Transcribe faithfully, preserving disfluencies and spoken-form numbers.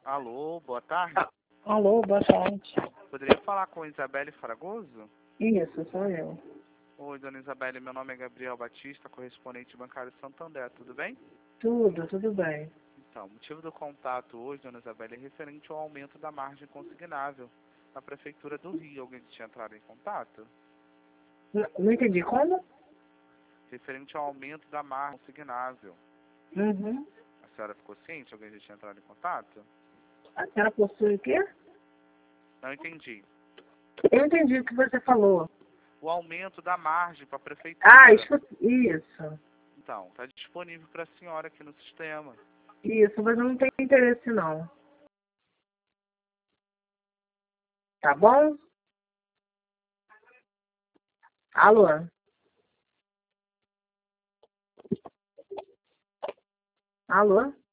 Alô, boa tarde. Ah, alô, boa tarde. Poderia falar com Isabelle Fragoso? Isso, sou eu. Oi, dona Isabelle, meu nome é Gabriel Batista, correspondente bancário Santander, tudo bem? Tudo, tudo bem. Então, o motivo do contato hoje, dona Isabelle, é referente ao aumento da margem consignável na Prefeitura do Rio. Alguém tinha entrado em contato? Não, não entendi como? Referente ao aumento da margem consignável. Uhum. A senhora ficou ciente? Alguém já tinha entrado em contato? A senhora possui o quê? Não entendi. Eu entendi o que você falou. O aumento da margem para a Ah, Prefeitura. isso, isso. Então, está disponível para a senhora aqui no sistema. Isso, mas eu não tenho interesse não. Tá bom? Alô? Alô?